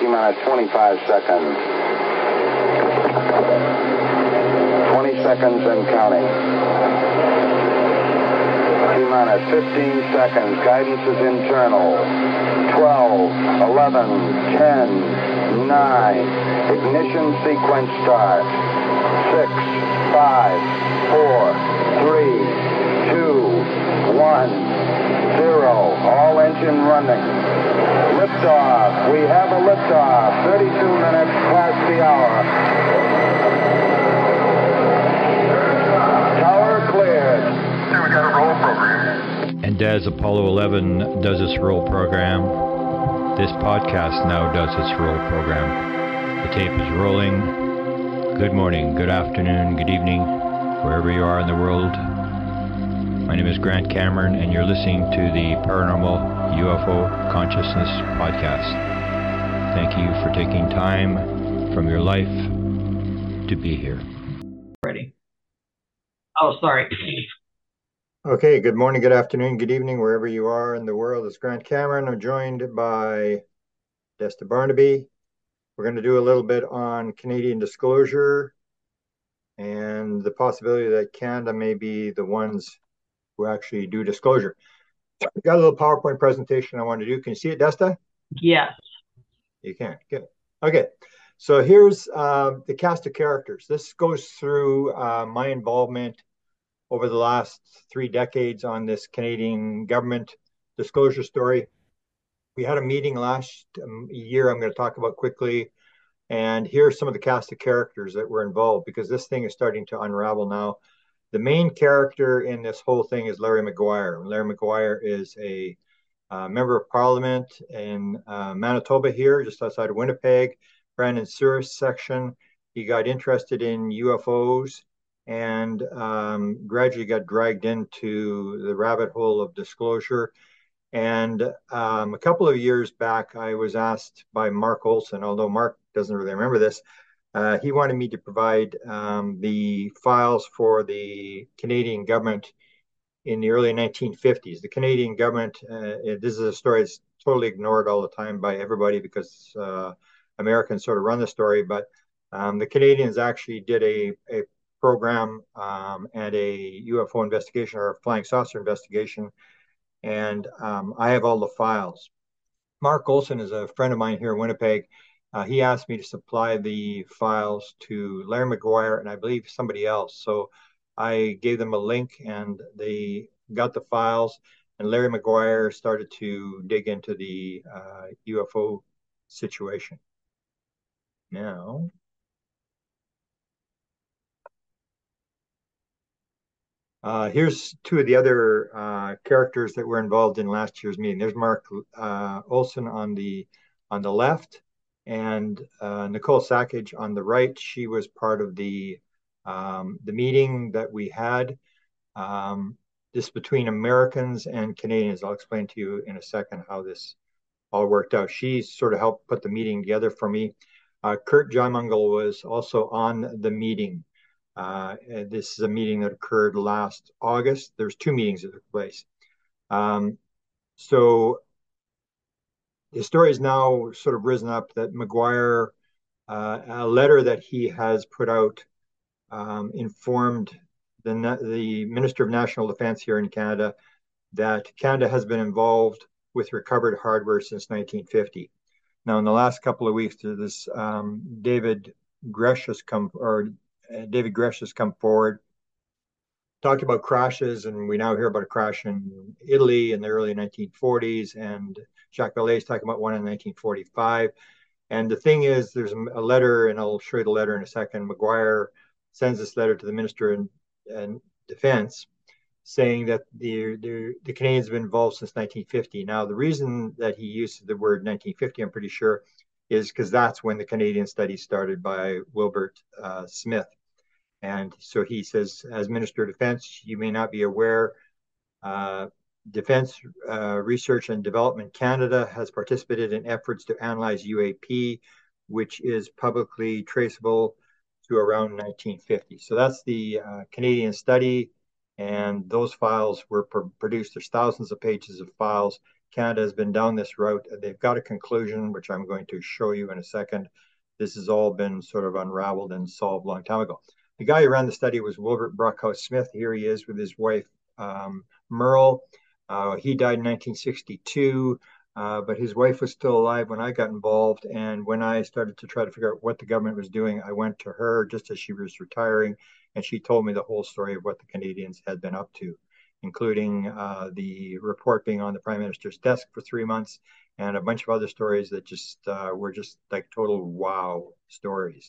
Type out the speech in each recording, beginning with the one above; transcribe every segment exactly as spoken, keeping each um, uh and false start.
T-minus twenty-five seconds. twenty seconds and counting. T-minus fifteen seconds. Guidance is internal. twelve, eleven, ten, nine. Ignition sequence start. six, five, four, three, two, one, zero. All engine running. Liftoff. We have a liftoff. thirty-two minutes past the hour. Tower cleared. Here we got a roll program. And as Apollo eleven does its roll program, this podcast now does its roll program. The tape is rolling. Good morning, good afternoon, good evening, wherever you are in the world. My name is Grant Cameron, and you're listening to the Paranormal U F O Consciousness Podcast. Thank you for taking time from your life to be here. Ready. Oh, sorry. Okay, good morning, good afternoon, good evening, wherever you are in the world. It's Grant Cameron. I'm joined by Desta Barnaby. We're going to do a little bit on Canadian disclosure and the possibility that Canada may be the ones who actually do disclosure. We've got a little PowerPoint presentation I want to do. Can you see it, Desta? Yes. You can. Good. Okay. So here's uh, the cast of characters. This goes through uh, my involvement over the last three decades on this Canadian government disclosure story. We had a meeting last um, year I'm going to talk about quickly. And here's some of the cast of characters that were involved, because this thing is starting to unravel now. The main character in this whole thing is Larry Maguire. Larry Maguire is a uh, member of parliament in uh, Manitoba here, just outside of Winnipeg, Brandon Souris section. He got interested in U F Os and um, gradually got dragged into the rabbit hole of disclosure. And um, a couple of years back, I was asked by Mark Olson, although Mark doesn't really remember this, uh, he wanted me to provide um, the files for the Canadian government in the early nineteen fifties. The Canadian government, uh, this is a story that's totally ignored all the time by everybody because uh, Americans sort of run the story, but um, the Canadians actually did a, a program um, and a U F O investigation, or a flying saucer investigation. And um, I have all the files. Mark Olson is a friend of mine here in Winnipeg. Uh, he asked me to supply the files to Larry Maguire and I believe somebody else. So I gave them a link and they got the files, and Larry Maguire started to dig into the uh, U F O situation. Now, Uh, here's two of the other uh, characters that were involved in last year's meeting. There's Mark uh, Olson on the on the left, and uh, Nicole Sackage on the right. She was part of the um, the meeting that we had. Um, this between Americans and Canadians. I'll explain to you in a second how this all worked out. She sort of helped put the meeting together for me. Uh, Kurt Jaimungal was also on the meeting. Uh, this is a meeting that occurred last August. There's two meetings that took place. Um, so the story is now sort of risen up that Maguire, uh, a letter that he has put out, um, informed the, the Minister of National Defence here in Canada that Canada has been involved with recovered hardware since nineteen fifty. Now, in the last couple of weeks, this um, David Gresh has come, or David Gresh has come forward, talked about crashes, and we now hear about a crash in Italy in the early nineteen forties, and Jacques Vallée is talking about one in nineteen forty-five. And the thing is, there's a letter, and I'll show you the letter in a second. Maguire sends this letter to the Minister in, in Defense saying that the, the, the Canadians have been involved since nineteen fifty. Now, the reason that he used the word nineteen fifty, I'm pretty sure, is because that's when the Canadian study started by Wilbert uh, Smith. And so he says, as Minister of Defense, you may not be aware, uh, Defense uh, Research and Development Canada has participated in efforts to analyze U A P, which is publicly traceable to around nineteen fifty. So that's the uh, Canadian study, and those files were pr- produced. There's thousands of pages of files Canada has been down this route. They've got a conclusion, which I'm going to show you in a second. This has all been sort of unraveled and solved a long time ago. The guy who ran the study was Wilbert Brockhouse Smith. Here he is with his wife, um, Merle. Uh, he died in nineteen sixty-two, uh, but his wife was still alive when I got involved. And when I started to try to figure out what the government was doing, I went to her just as she was retiring, and she told me the whole story of what the Canadians had been up to, including uh, the report being on the Prime Minister's desk for three months and a bunch of other stories that just uh, were just like total wow stories.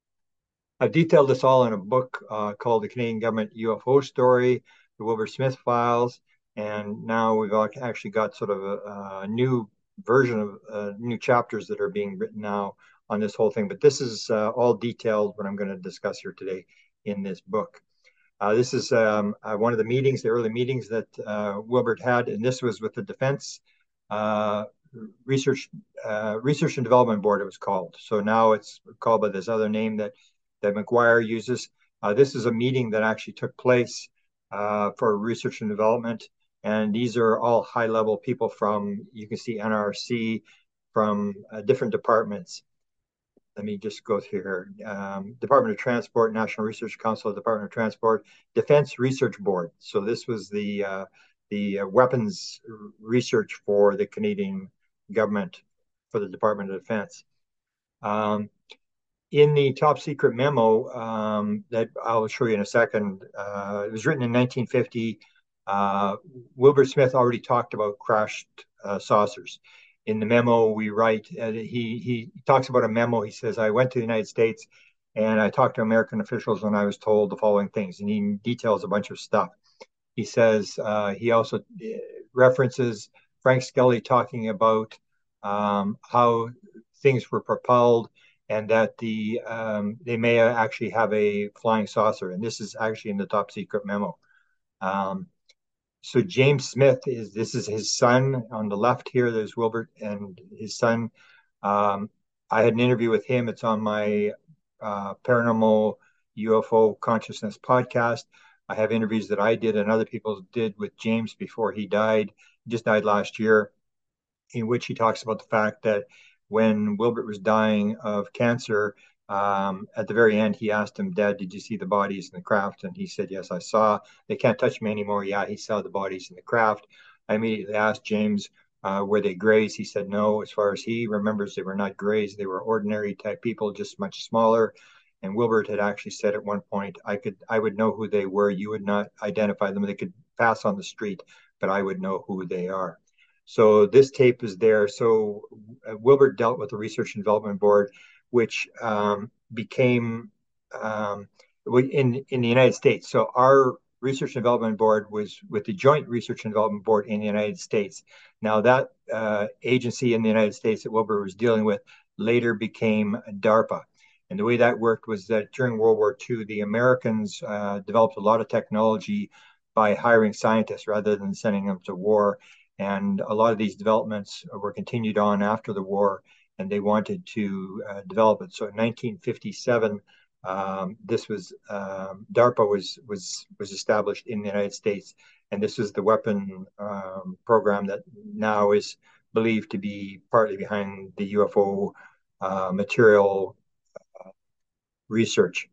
I've detailed this all in a book uh, called The Canadian Government U F O Story, The Wilbur Smith Files, and now we've actually got sort of a, a new version of uh, new chapters that are being written now on this whole thing. But this is uh, all detailed what I'm going to discuss here today in this book. Uh, this is um, uh, one of the meetings, the early meetings that uh, Wilbert had, and this was with the Defense uh, Research uh, Research and Development Board, it was called. So now it's called by this other name that, that McGuire uses. Uh, this is a meeting that actually took place uh, for research and development, and these are all high-level people from, you can see N R C, from uh, different departments. Let me just go through here. Um, Department of Transport, National Research Council, Department of Transport, Defense Research Board. So this was the uh, the uh, weapons research for the Canadian government, for the Department of Defense. Um, in the top secret memo um, that I'll show you in a second, uh, it was written in nineteen fifty. Uh, Wilbur Smith already talked about crashed uh, saucers. In the memo we write, uh, he, he talks about a memo. He says, I went to the United States and I talked to American officials and I was told the following things. And he details a bunch of stuff. He says, uh, he also references Frank Skelly talking about um, how things were propelled and that the um, they may actually have a flying saucer. And this is actually in the top secret memo. Um, So James Smith is, this is his son on the left here. There's Wilbert and his son. Um, I had an interview with him. It's on my uh, Paranormal U F O Consciousness podcast. I have interviews that I did and other people did with James before he died. He just died last year, in which he talks about the fact that when Wilbert was dying of cancer, Um, at the very end, he asked him, Dad, did you see the bodies in the craft? And he said, yes, I saw. They can't touch me anymore. Yeah, he saw the bodies in the craft. I immediately asked James, uh, were they grays? He said, no. As far as he remembers, they were not grays. They were ordinary type people, just much smaller. And Wilbert had actually said at one point, I could, I would know who they were. You would not identify them. They could pass on the street, but I would know who they are. So this tape is there. So uh, Wilbert dealt with the Research and Development Board, which um, became um, in, in the United States. So our Research and Development Board was with the Joint Research and Development Board in the United States. Now that uh, agency in the United States that Wilbur was dealing with later became DARPA. And the way that worked was that during World War Two, the Americans uh, developed a lot of technology by hiring scientists rather than sending them to war. And a lot of these developments were continued on after the war, and they wanted to uh, develop it. So in nineteen fifty-seven, um, this was um, DARPA was was was established in the United States, and this is the weapon um, program that now is believed to be partly behind the U F O uh, material uh, research.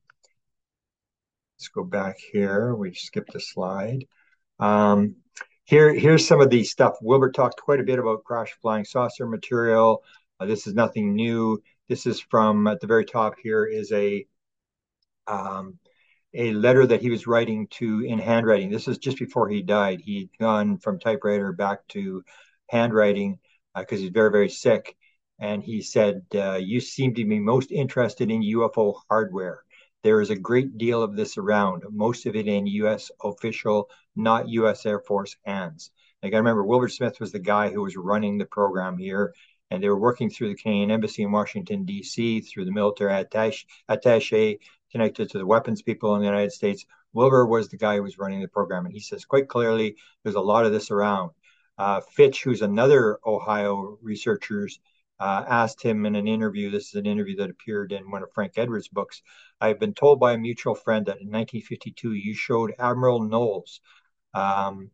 Let's go back here. We skipped a slide. Um, here, here's some of the stuff. Wilbur talked quite a bit about crash flying saucer material. Uh, this is nothing new. This is from, at the very top here is a um, a letter that he was writing to in handwriting. This is just before he died. He'd gone from typewriter back to handwriting because uh, he's very, very sick. And he said, uh, you seem to be most interested in U F O hardware. There is a great deal of this around, most of it in U S official, not U S Air Force hands. Like I remember Wilbur Smith was the guy who was running the program here, and they were working through the Canadian Embassy in Washington, D C, through the military attache, attache connected to the weapons people in the United States. Wilbur was the guy who was running the program, and he says quite clearly there's a lot of this around. Uh, Fitch, who's another Ohio researcher, uh, asked him in an interview, this is an interview that appeared in one of Frank Edwards' books, I've been told by a mutual friend that in nineteen fifty-two you showed Admiral Knowles um,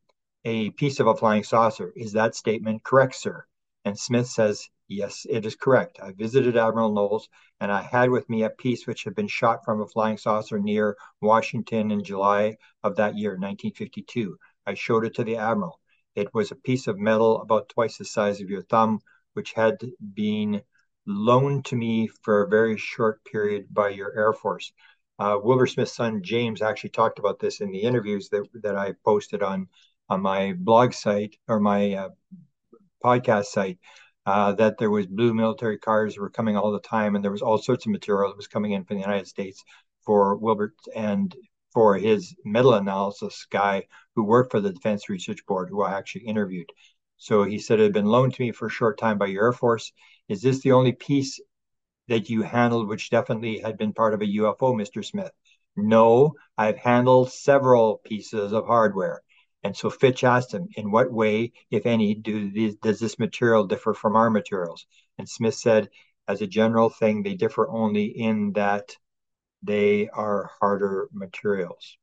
a piece of a flying saucer. Is that statement correct, sir? And Smith says, yes, it is correct. I visited Admiral Knowles, and I had with me a piece which had been shot from a flying saucer near Washington in July of that year, nineteen fifty-two. I showed it to the Admiral. It was a piece of metal about twice the size of your thumb, which had been loaned to me for a very short period by your Air Force. Uh, Wilbur Smith's son, James, actually talked about this in the interviews that, that I posted on, on my blog site or my uh, podcast site, uh, that there was blue military cars were coming all the time, and there was all sorts of material that was coming in from the United States for Wilbur and for his metal analysis guy who worked for the Defense Research Board, who I actually interviewed. So he said it had been loaned to me for a short time by your Air Force. Is this the only piece that you handled which definitely had been part of a U F O, Mister Smith? No, I've handled several pieces of hardware. And so Fitch asked him, in what way, if any, do these, does this material differ from our materials? And Smith said, as a general thing, they differ only in that they are harder materials.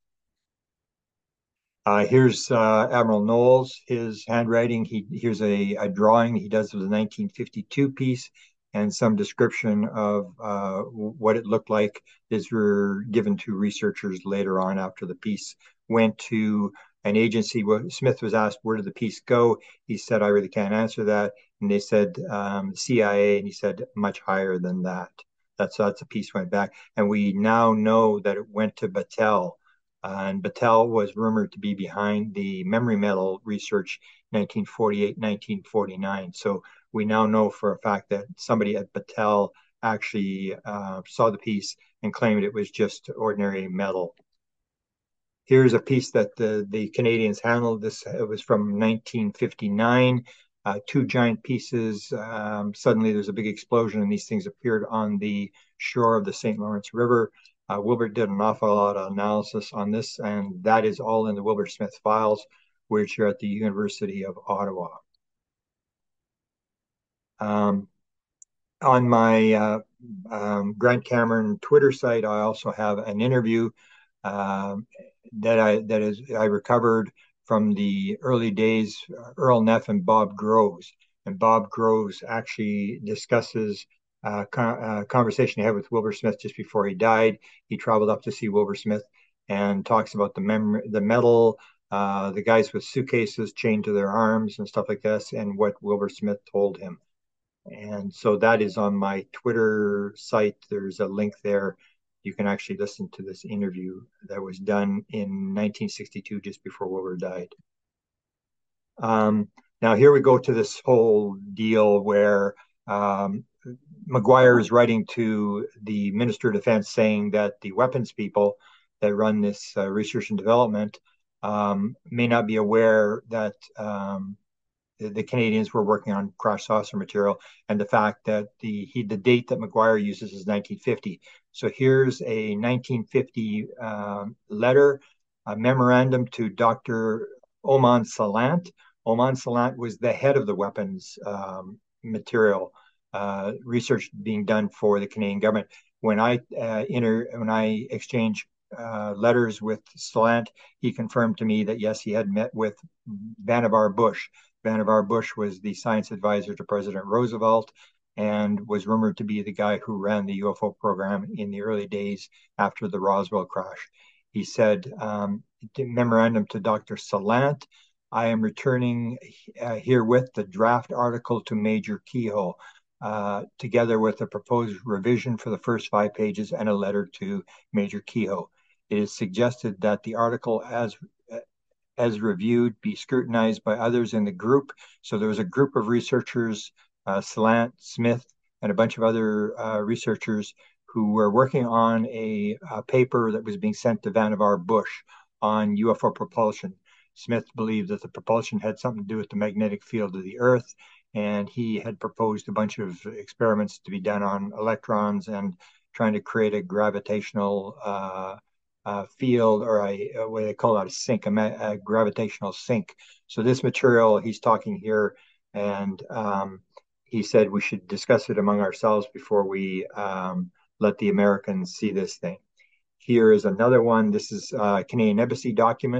Uh, here's uh, Admiral Knowles, his handwriting. He, here's a, a drawing he does of the nineteen fifty-two piece and some description of uh, what it looked like. These were given to researchers later on after the piece went to an agency. Smith was asked, where did the piece go? He said, I really can't answer that. And they said, um, C I A, and he said, much higher than that. That's, that's a piece went back. And we now know that it went to Battelle. Uh, and Battelle was rumored to be behind the memory metal research nineteen forty-eight, nineteen forty-nine. So we now know for a fact that somebody at Battelle actually uh, saw the piece and claimed it was just ordinary metal. Here's a piece that the, the Canadians handled. This it was from nineteen fifty-nine. Uh, two giant pieces. Um, suddenly there's a big explosion and these things appeared on the shore of the Saint Lawrence River. Uh, Wilbur did an awful lot of analysis on this, and that is all in the Wilbur Smith files, which are at the University of Ottawa. Um, on my uh, um, Grant Cameron Twitter site, I also have an interview um, that I that is I recovered from the early days, uh, Earl Neff and Bob Groves. And Bob Groves actually discusses uh, con uh, conversation he had with Wilbur Smith just before he died. He traveled up to see Wilbur Smith and talks about the mem the metal, uh, the guys with suitcases chained to their arms and stuff like this, and what Wilbur Smith told him. And so that is on my Twitter site. There's a link there. You can actually listen to this interview that was done in nineteen sixty-two, just before Wilbur died. Um, now here we go to this whole deal where um, McGuire is writing to the Minister of Defense saying that the weapons people that run this uh, research and development um, may not be aware that um, the, the Canadians were working on crash saucer material, and the fact that the he, the date that McGuire uses is nineteen fifty. So here's a nineteen fifty um, letter, a memorandum to Doctor Oman Salant. Oman Salant was the head of the weapons um, material uh, research being done for the Canadian government. When I uh, inter when I exchange uh, letters with Salant, he confirmed to me that yes, he had met with Vannevar Bush. Vannevar Bush was the science advisor to President Roosevelt and was rumored to be the guy who ran the U F O program in the early days after the Roswell crash. He said, um, memorandum to Doctor Salant, I am returning uh, herewith the draft article to Major Kehoe, uh, together with a proposed revision for the first five pages and a letter to Major Kehoe. It is suggested that the article as as reviewed be scrutinized by others in the group. So there was a group of researchers, uh, Salant, Smith, and a bunch of other uh, researchers who were working on a, a paper that was being sent to Vannevar Bush on U F O propulsion. Smith believed that the propulsion had something to do with the magnetic field of the Earth, and he had proposed a bunch of experiments to be done on electrons and trying to create a gravitational uh, uh, field, or a, what they call it, a sink, a, a gravitational sink. So this material, he's talking here, and um, he said we should discuss it among ourselves before we um, let the Americans see this thing. Here is another one. This is a Canadian Embassy document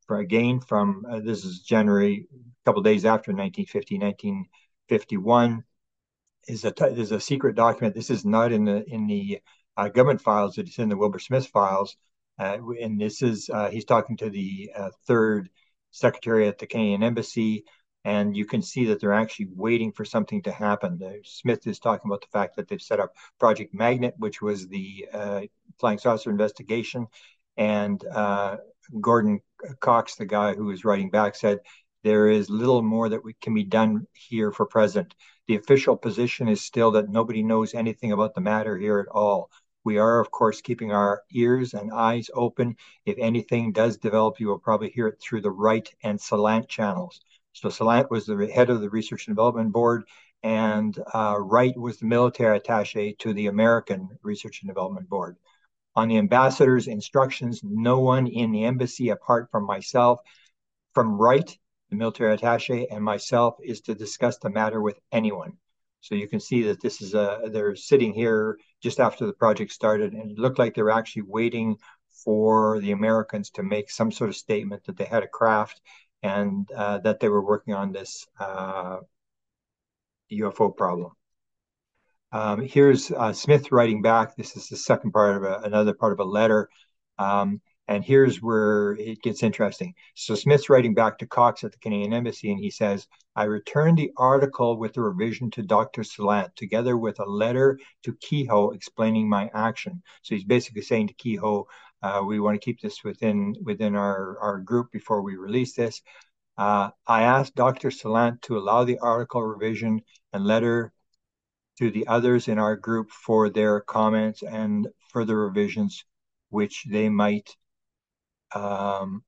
for, again, from, uh, this is January, a couple of days after nineteen fifty, nineteen fifty-one, is a, is a secret document. This is not in the, in the uh, government files, it's in the Wilbur Smith files. Uh, and this is, uh, he's talking to the uh, third secretary at the Canadian Embassy, and you can see that they're actually waiting for something to happen. Uh, Smith is talking about the fact that they've set up Project Magnet, which was the uh, flying saucer investigation, and uh, Gordon Cox, the guy who was writing back, said, there is little more that we can be done here for present. The official position is still that nobody knows anything about the matter here at all. We are, of course, keeping our ears and eyes open. If anything does develop, you will probably hear it through the Wright and Salant channels. So Salant was the head of the Research and Development Board, and uh, Wright was the military attaché to the American Research and Development Board. On the ambassador's instructions, no one in the embassy, apart from myself, from Wright, the military attaché, and myself, is to discuss the matter with anyone. So you can see that this is a, they're sitting here just after the project started, and it looked like they were actually waiting for the Americans to make some sort of statement that they had a craft and uh, that they were working on this uh, U F O problem. Um, here's uh, Smith writing back. This is the second part of a, another part of a letter. Um, And here's where it gets interesting. So Smith's writing back to Cox at the Canadian Embassy, and he says, I returned the article with a revision to Doctor Salant, together with a letter to Kehoe explaining my action. So he's basically saying to Kehoe, uh, we want to keep this within, within our, our group before we release this. Uh, I asked Doctor Salant to allow the article revision and letter to the others in our group for their comments and further revisions, which they might Um,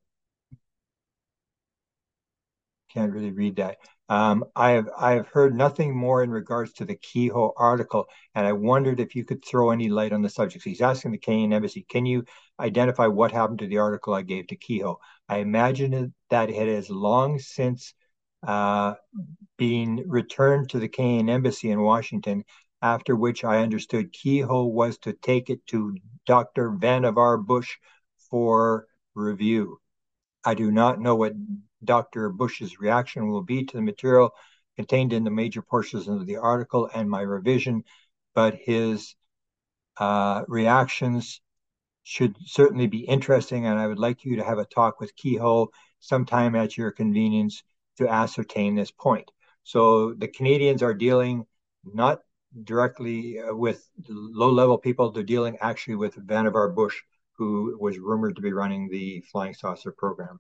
can't really read that. Um, I have I have heard nothing more in regards to the Kehoe article, and I wondered if you could throw any light on the subject. So he's asking the Canadian Embassy, can you identify what happened to the article I gave to Kehoe? I imagine that it has long since uh, been returned to the Canadian Embassy in Washington, after which I understood Kehoe was to take it to Doctor Vannevar Bush for review. I do not know what Doctor Bush's reaction will be to the material contained in the major portions of the article and my revision, but his uh, reactions should certainly be interesting, and I would like you to have a talk with Kehoe sometime at your convenience to ascertain this point. So the Canadians are dealing not directly with low-level people, they're dealing actually with Vannevar Bush, who was rumored to be running the flying saucer program.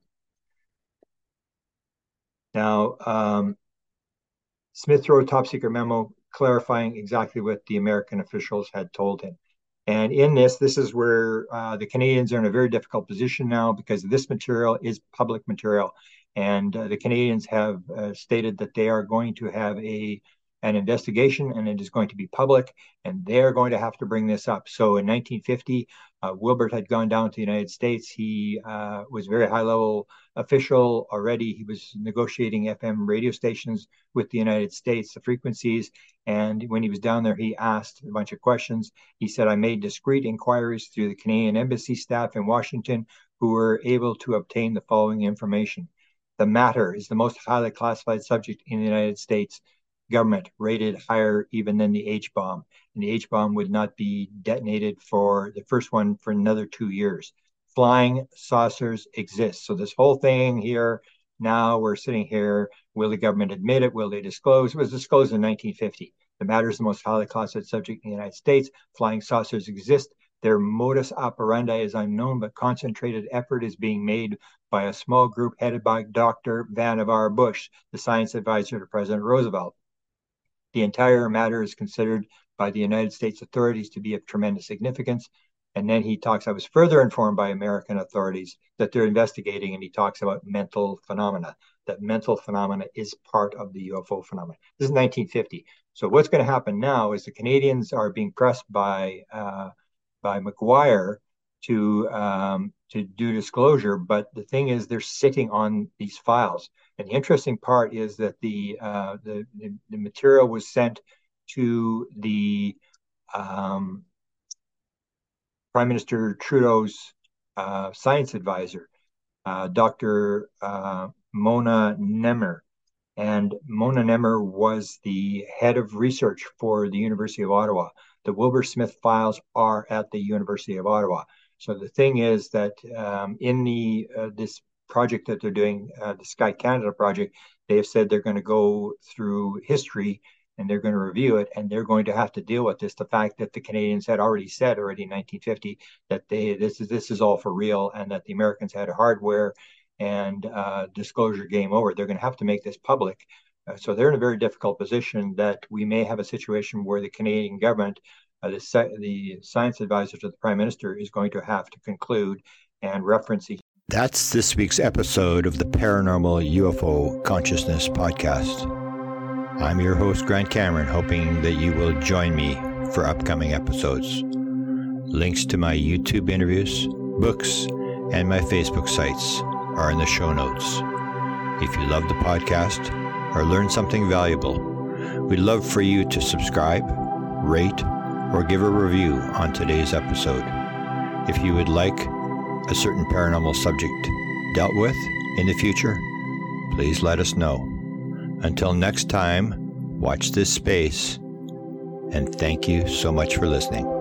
Now, um, Smith wrote a top secret memo clarifying exactly what the American officials had told him. And in this, this is where uh, the Canadians are in a very difficult position now, because this material is public material. And uh, the Canadians have uh, stated that they are going to have a an investigation, and it is going to be public, and they're going to have to bring this up. So in nineteen fifty, uh, Wilbert had gone down to the United States. He uh, was a very high-level official already. He was negotiating F M radio stations with the United States, the frequencies, and when he was down there, he asked a bunch of questions. He said, I made discreet inquiries through the Canadian Embassy staff in Washington, who were able to obtain the following information. The matter is the most highly classified subject in the United States government, rated higher even than the H-bomb. And the H-bomb would not be detonated for the first one for another two years. Flying saucers exist. So this whole thing here, now we're sitting here, will the government admit it? Will they disclose? It was disclosed in nineteen fifty. The matter is the most highly classified subject in the United States. Flying saucers exist. Their modus operandi is unknown, but concentrated effort is being made by a small group headed by Doctor Vannevar Bush, the science advisor to President Roosevelt. The entire matter is considered by the United States authorities to be of tremendous significance. And then he talks, I was further informed by American authorities that they're investigating, and he talks about mental phenomena, that mental phenomena is part of the U F O phenomena. This is nineteen fifty. So what's going to happen now is the Canadians are being pressed by uh, by McGuire to um, to do disclosure, but the thing is they're sitting on these files. And the interesting part is that the uh, the, the, the material was sent to the um, Prime Minister Trudeau's uh, science advisor. uh, Doctor Uh, Mona Nemer. And Mona Nemer was the head of research for the University of Ottawa. The Wilbur Smith files are at the University of Ottawa. So the thing is that um, in the uh, this project that they're doing, uh, the Sky Canada project, they have said they're going to go through history and they're going to review it, and they're going to have to deal with this. The fact that the Canadians had already said already in nineteen fifty that they this is this is all for real, and that the Americans had hardware and uh, disclosure game over. They're going to have to make this public. Uh, so they're in a very difficult position that we may have a situation where the Canadian government, uh, the, the science advisor to the Prime Minister, is going to have to conclude and reference the. That's this week's episode of the Paranormal U F O Consciousness Podcast. I'm your host, Grant Cameron, hoping that you will join me for upcoming episodes. Links to my YouTube interviews, books, and my Facebook sites are in the show notes. If you love the podcast or learned something valuable, we'd love for you to subscribe, rate, or give a review on today's episode. If you would like a certain paranormal subject dealt with in the future, please let us know. Until next time, watch this space, and thank you so much for listening.